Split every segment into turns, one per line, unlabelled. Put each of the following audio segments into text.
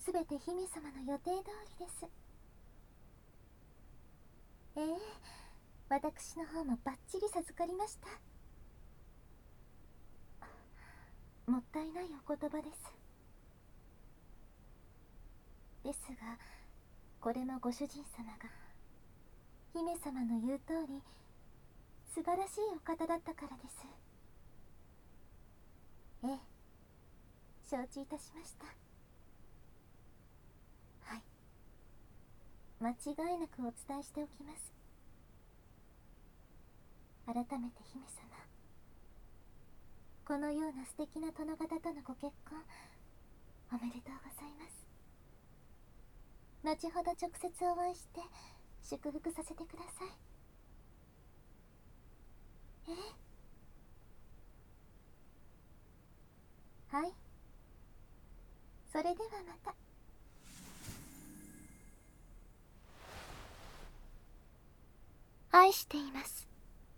すべて姫様の予定通りです。私の方もバッチリ授かりました。もったいないお言葉です。ですが、これもご主人様が姫様の言う通り素晴らしいお方だったからです。承知いたしました。はい、間違いなくお伝えしておきます。改めて姫様、このような素敵な殿方とのご結婚おめでとうございます。後ほど直接お会いして祝福させてください。はい、それではまた。愛しています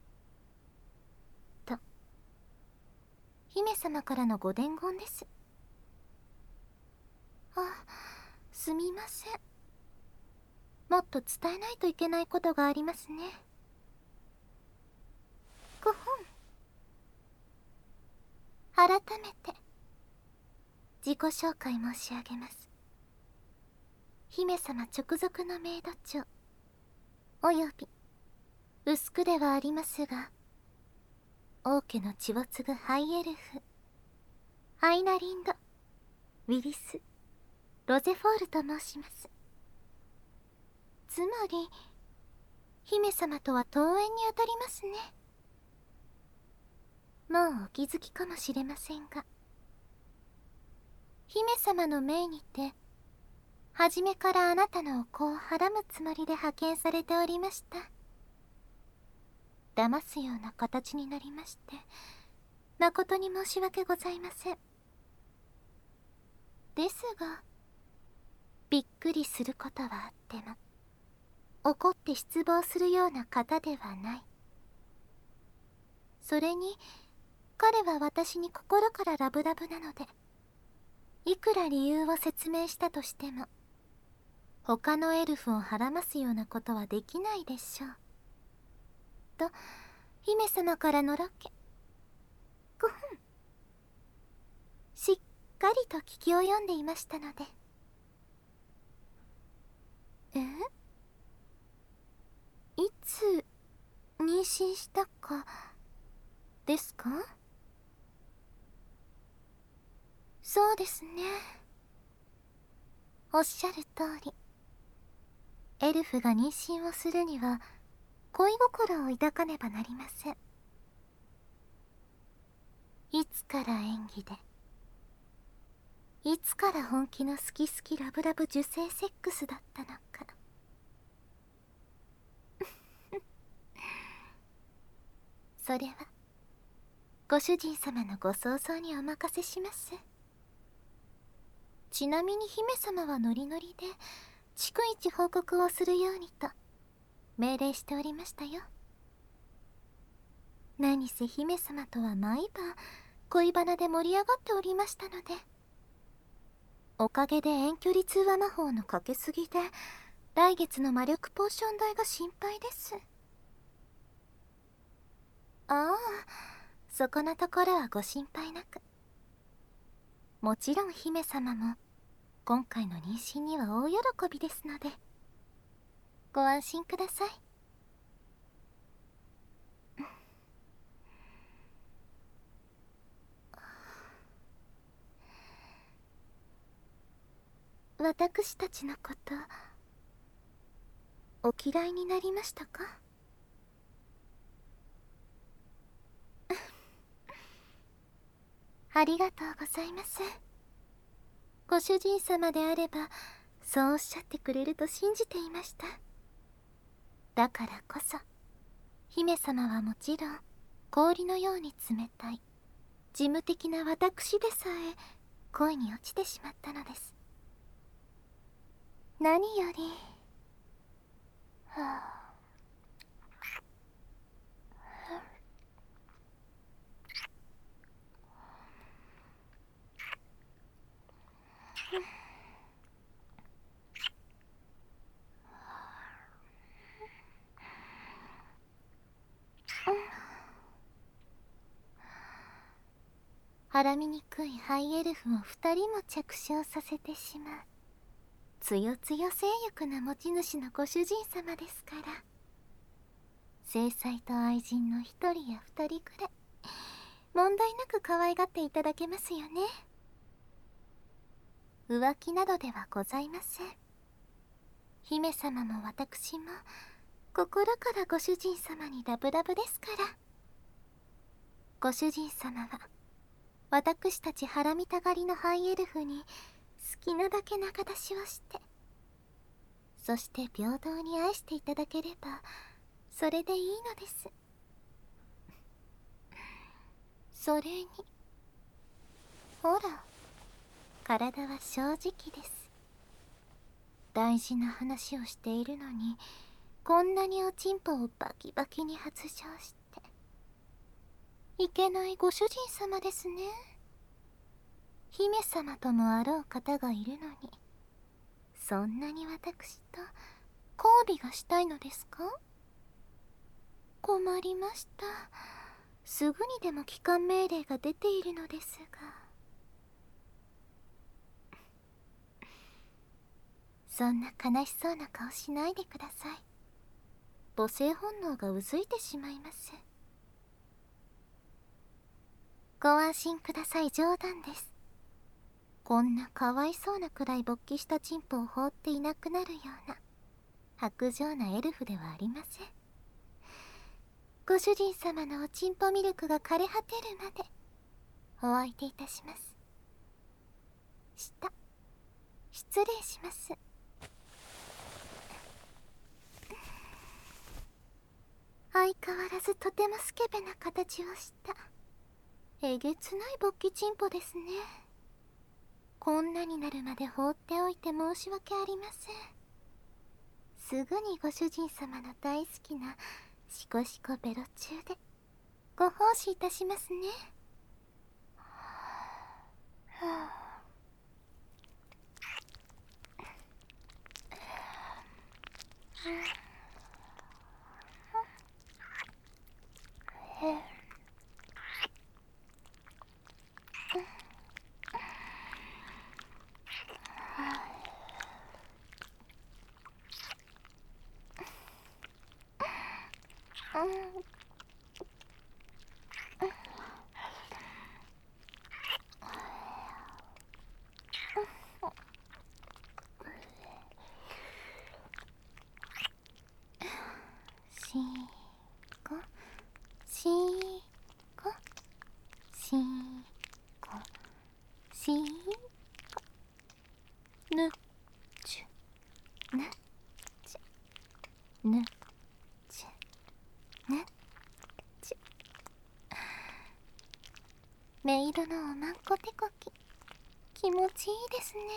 と姫様からのご伝言です。すみません。もっと伝えないといけないことがありますね。ご本、改めて自己紹介申し上げます。姫様直属のメイド長および薄くではありますが王家の血を継ぐハイエルフアイナリンド・ウィリス・ロゼフォールと申します。つまり姫様とは遠縁にあたりますね。もうお気づきかもしれませんが、姫様の命にて初めからあなたのお子をはらむつもりで派遣されておりました。騙すような形になりまして誠に申し訳ございません。ですがびっくりすることはあっても怒って失望するような方ではない。それに彼は私に心からラブラブなので、いくら理由を説明したとしても他のエルフをはらますようなことはできないでしょうと姫様からのロケしっかりと聞き及んでいましたので。いつ妊娠したかですか？そうですね、おっしゃる通りエルフが妊娠をするには恋心を抱かねばなりません。いつから演技でいつから本気の好き好きラブラブ受精セックスだったのかそれはご主人様のご想像にお任せします。ちなみに姫様はノリノリで逐一報告をするようにと命令しておりましたよ。何せ姫様とは毎晩恋バナで盛り上がっておりましたので、おかげで遠距離通話魔法のかけすぎで来月の魔力ポーション代が心配です。ああ、そこのところはご心配なく。もちろん姫様も今回の妊娠には大喜びですのでご安心ください。私たちのことお嫌いになりましたか？ありがとうございます。ご主人様であればそうおっしゃってくれると信じていました。だからこそ姫様はもちろん氷のように冷たい事務的な私でさえ恋に落ちてしまったのです。何よりはらみにくいハイエルフを2人も着床させてしまうつよつよ性欲な持ち主のご主人様ですから、正妻と愛人の1人や2人くらい問題なく可愛がっていただけますよね。浮気などではございません。姫様も私も心からご主人様にラブラブですから。ご主人様は私たちハラミたがりのハイエルフに好きなだけ仲出しをして、そして平等に愛していただければそれでいいのです。それにほら、体は正直です。大事な話をしているのにこんなにおちんぽをバキバキに発情していけないご主人様ですね。姫様ともあろう方がいるのに、そんなに私と交尾がしたいのですか？困りました。すぐにでも帰還命令が出ているのですが。そんな悲しそうな顔しないでください。母性本能がうずいてしまいます。ご安心ください、冗談です。こんなかわいそうなくらい勃起したチンポを放っていなくなるような薄情なエルフではありません。ご主人様のおちんぽミルクが枯れ果てるまでお相手いたします。失礼します。相変わらずとてもスケベな形をしたえげつない勃起チンポですね。こんなになるまで放っておいて申し訳ありません。すぐにご主人様の大好きなシコシコベロ中でご奉仕いたしますね。しこしこしこしこぬちゅぬちゅぬちゅぬちゅ。メイドのおまんこ手こき気持ちいいですね。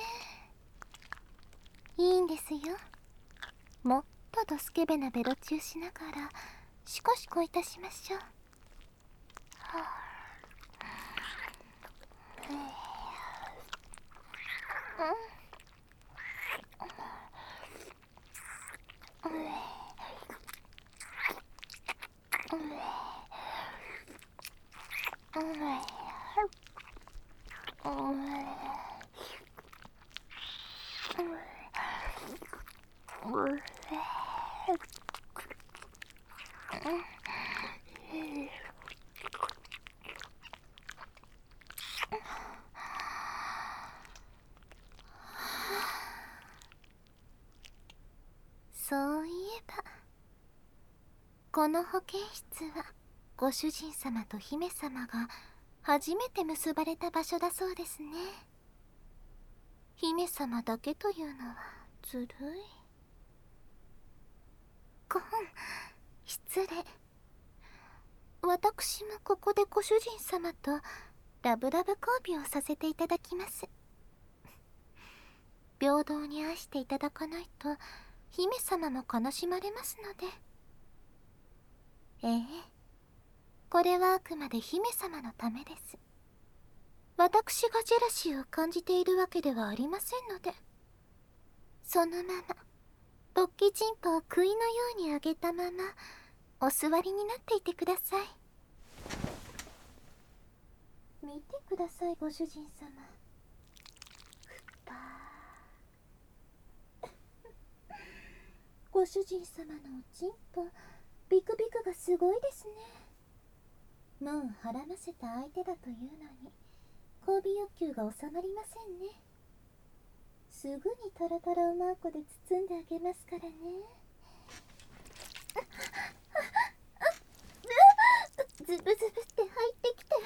いいんですよ。もっとドスケベなベロチューしながらシコシコいたしましょう。そういえばこの保健室はご主人様と姫様が初めて結ばれた場所だそうですね。姫様だけというのはずるい。失礼。私もここでご主人様とラブラブ交尾をさせていただきます。平等に愛していただかないと姫様も悲しまれますので。ええ、これはあくまで姫様のためです。私がジェラシーを感じているわけではありませんので。そのまま勃起チンポを杭のように上げたままお座りになっていてください。 見てください、ご主人様。ご主人様のおちんぽ、ビクビクがすごいですね。もうはらませた相手だというのに、交尾欲求が収まりませんね。すぐにトロトロおまんこで包んであげますからね。ズブズブって入ってきて。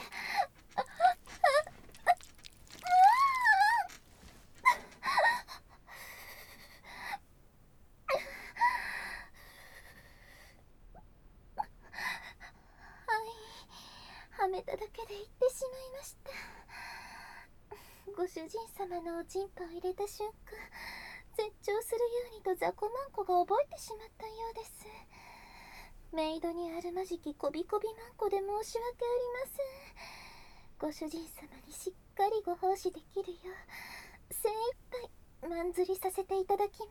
はめただけで行ってしまいました。ご主人様のおちんぽを入れた瞬間、絶頂するようにと雑魚マンコが覚えてしまったようです。メイドにあるまじきこびこびマンコで申し訳ありません。ご主人様にしっかりご奉仕できるよう、精一杯まんずりさせていただきます。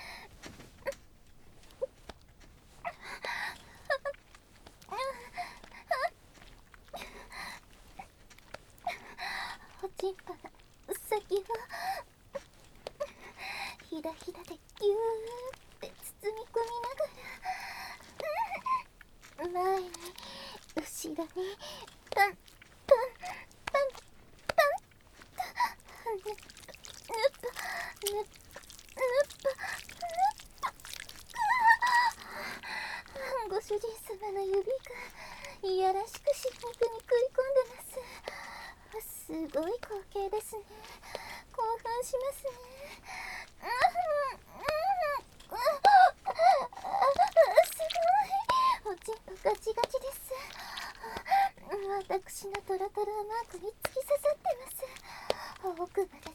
おちんぽの先をひだひだでギューって包み込みながら、前に後ろにパンパンパンパンとぬっぬっぬっご主人様の指がいやらしくし肉に食い込んでます。すごい光景ですね。興奮しますね。すごい。おちんぽガチガチです。私のトロトロマークに突き刺さってます。奥まで届いて、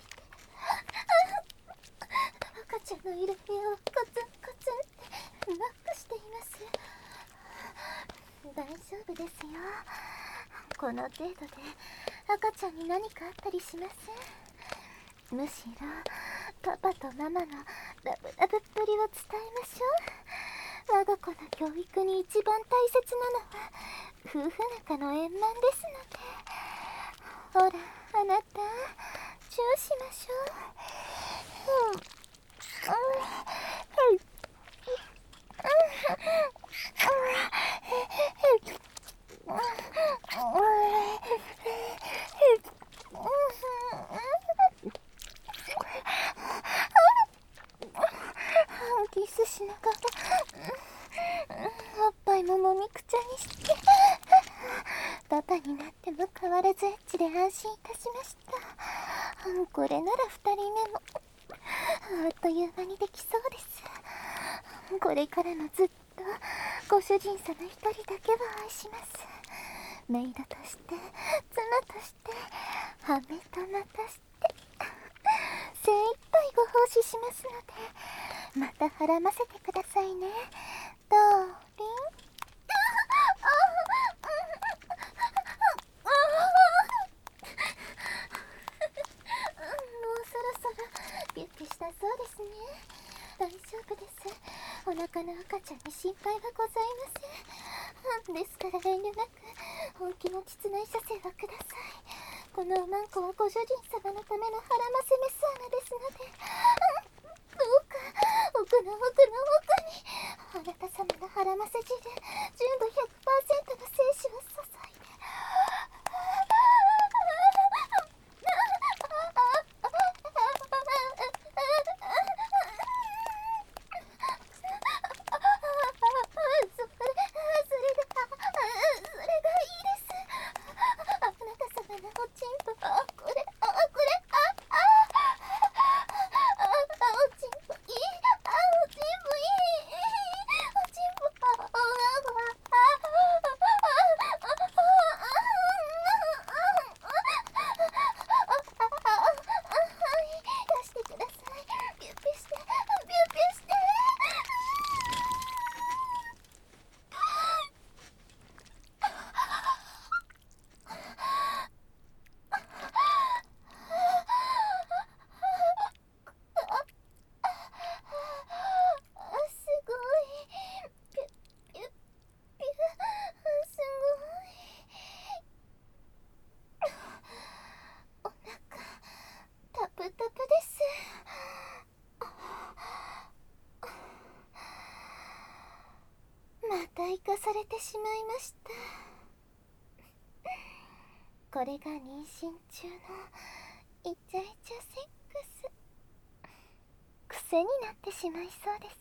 赤ちゃんのいる部屋をコツンコツンってノックしています。大丈夫ですよ。この程度で赤ちゃんに何かあったりしません。むしろパパとママのラブラブっぷりを伝えましょう。我が子の教育に一番大切なのは夫婦仲の円満ですので。ほらあなた、チューしましょう。キスしながらおっぱいももみくちゃにしてパパになっても変わらずエッチで安心いたしました。これなら2人目もあっという間にできそうです。これからもずっとご主人様一人だけを愛します。メイドとして、妻として、ハメとまたして精一杯ご奉仕しますので、またはらませてくださいね。ドーリン。ビュッてしたそうですね。大丈夫です。お腹の赤ちゃんに心配はございません。ですから遠慮なく本気の膣内射精はください。このおまんこはご主人様のためのはらませメス穴ですので、どうか奥の奥の奥にあなた様のはらませ汁、純度 100% の精子を注いでしまいました。これが妊娠中のイチャイチャセックス。癖になってしまいそうです。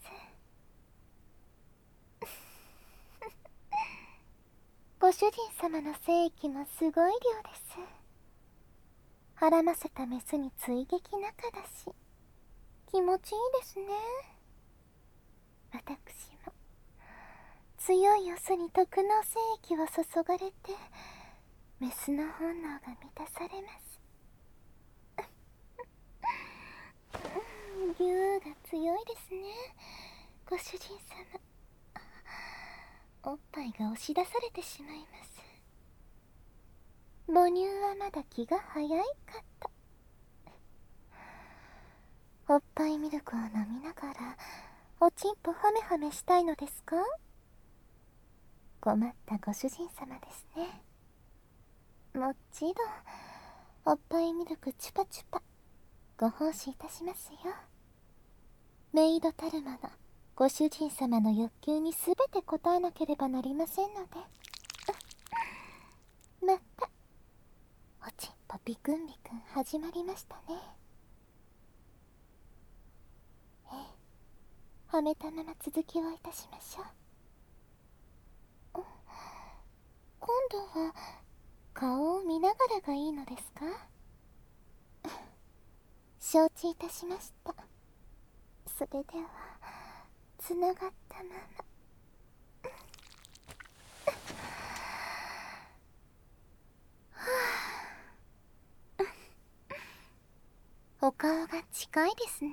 ご主人様の精液もすごい量です。はらませたメスに追撃仲だし、気持ちいいですね。私も強いオスに特能精液を注がれて、メスの本能が満たされます。竜が強いですね、ご主人様。おっぱいが押し出されてしまいます。母乳はまだ気が早いかと。おっぱいミルクを飲みながらおちんぽハメハメしたいのですか？困ったご主人様ですね。もちろんおっぱいミルクチュパチュパご奉仕いたしますよ。メイドたるものご主人様の欲求にすべて応えなければなりませんので。またおちんぽビクンビクン始まりましたね。はめたまま続きをいたしましょう。今度は顔を見ながらがいいのですか？承知いたしました。それではつながったまま。お顔が近いですね。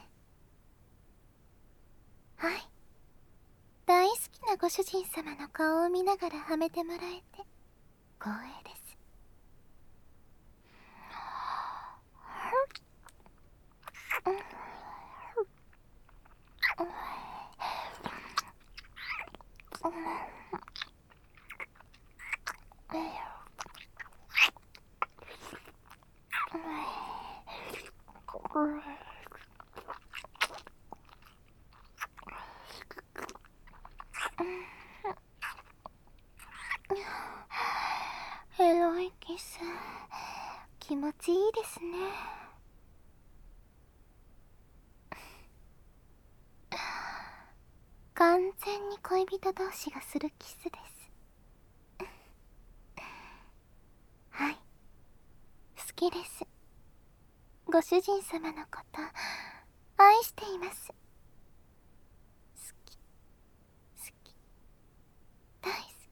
はい、大好きなご主人様の顔を見ながらはめてもらえて光栄です。エロいキス、気持ちいいですね。完全に恋人同士がするキスです。はい、好きです。ご主人様のこと愛しています。好き、好き、大好き。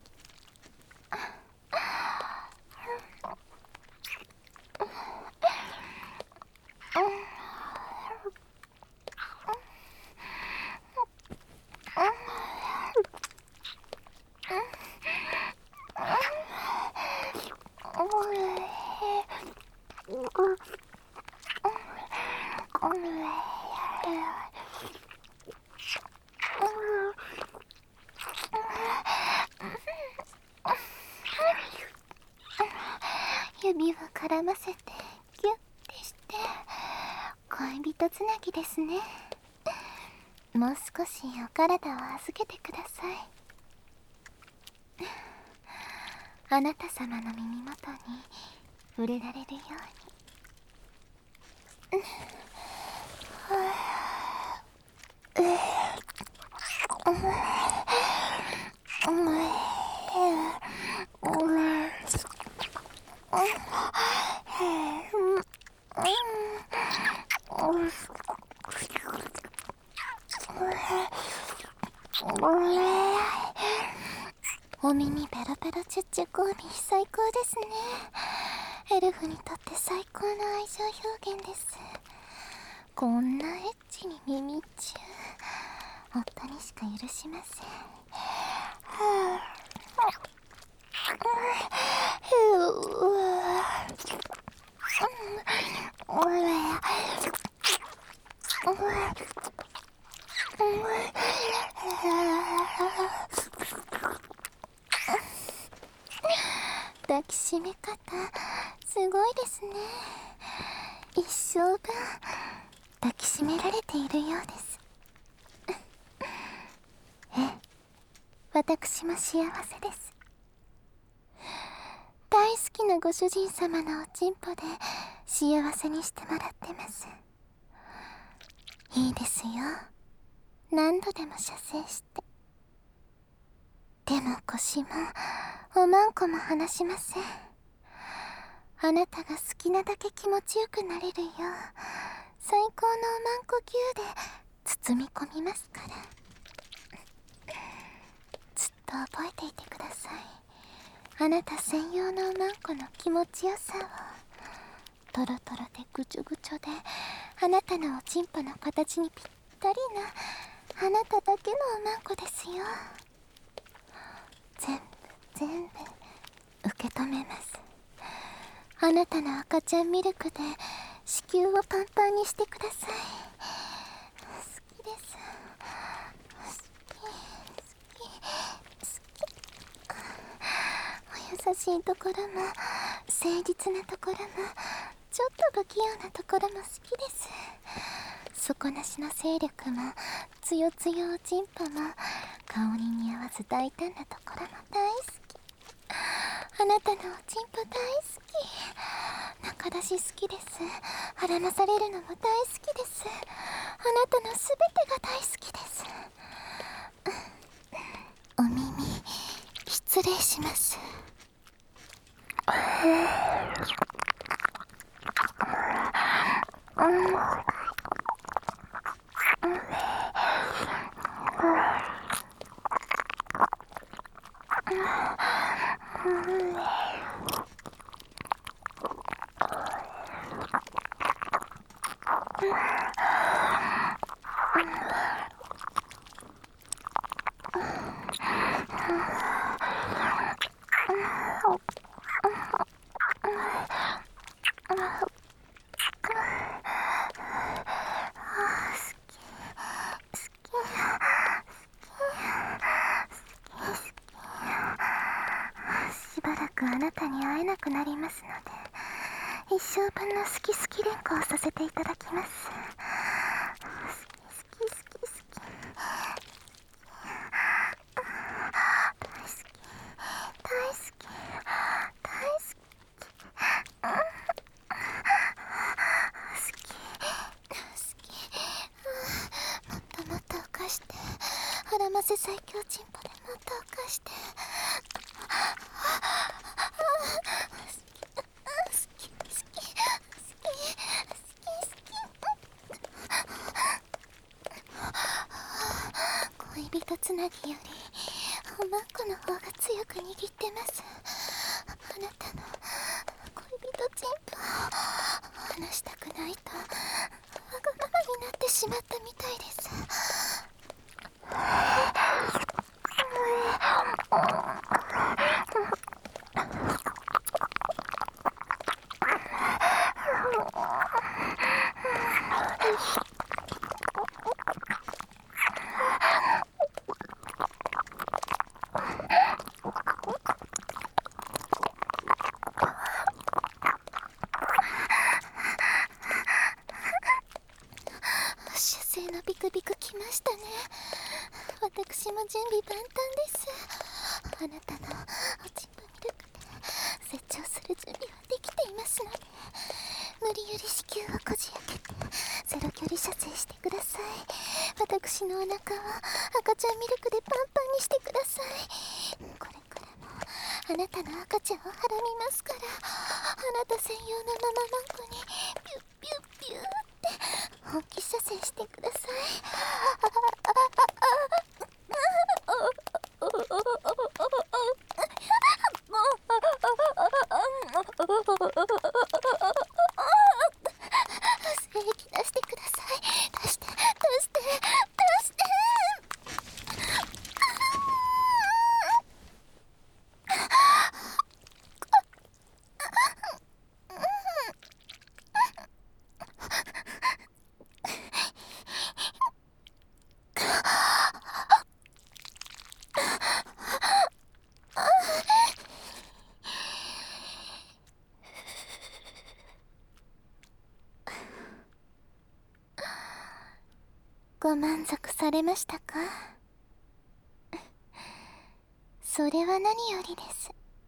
指を絡ませてギュッてして恋人つなぎですね。もう少しお体を預けてください。あなた様の耳元に触れられるように。お耳ペロペロチュッチュコーミ最高ですね。エルフにとって最高の愛情表現です。こんなエッチに耳チュー夫にしか許しません。抱きしめ方すごいですね。一生分抱きしめられているようです。 私も幸せです。大好きなご主人様のおちんぽで幸せにしてもらってます。いいですよ、何度でも射精して。でも腰もおまんこも離しません。あなたが好きなだけ気持ちよくなれるよう最高のおまんこ牛で包み込みますから。ずっと覚えていてください。あなた専用のおまんこの気持ちよさを。トロトロでぐちょぐちょであなたのおちんぽの形にぴったりなあなただけのおまんこですよ。全部受け止めます。あなたの赤ちゃんミルクで子宮をパンパンにしてください。好きです。お優しいところも誠実なところもちょっと不器用なところも好きです。底なしの勢力もつよつよおちんぽも顔に似合わず大胆なところも大好き。あなたのおちんぽ大好き。仲出し好きです。はらまされるのも大好きです。あなたのすべてが大好きです。お耳失礼します。しばらくあなたに会えなくなりますので、一生分の好き好き連呼をさせていただきます。好き好き好き好き大好き大好き大好き好きもっともっと犯して、はらませ最強チンポでもっと犯して。恋人つなぎよりおまんこの方が強く握ってます。あなたの恋人チンポ離したくないとわがままになってしまったみたいです。射精のビクビクきましたね。私も準備万端です。あなたのおちんぽミルクで成長する準備はできていますので、無理やり子宮をこじ開けてゼロ距離射精してください。私のお腹を赤ちゃんミルクでパンパンにしてください。これからもあなたの赤ちゃんをはらみますから、あなた専用のマママンコにピュッピュッピューって本気射精してください。精液出してください。出して出して出して。ご満足されましたか？ それは何よりです。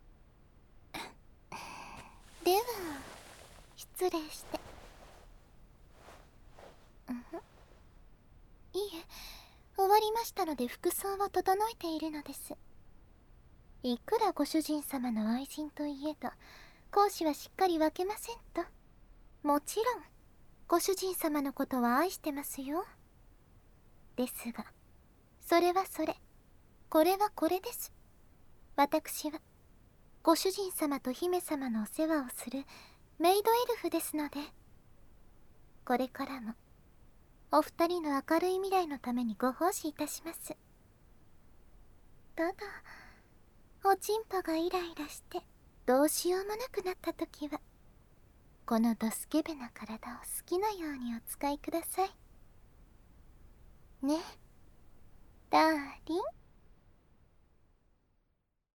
では失礼して。いえ、終わりましたので服装を整えているのです。いくらご主人様の愛人といえど、講師はしっかり分けませんと。もちろんご主人様のことは愛してますよ。ですが、それはそれ、これはこれです。私はご主人様と姫様のお世話をするメイドエルフですので、これからもお二人の明るい未来のためにご奉仕いたします。ただ、おちんぽがイライラしてどうしようもなくなった時は、このドスケベな体を好きなようにお使いくださいね、ダーリン。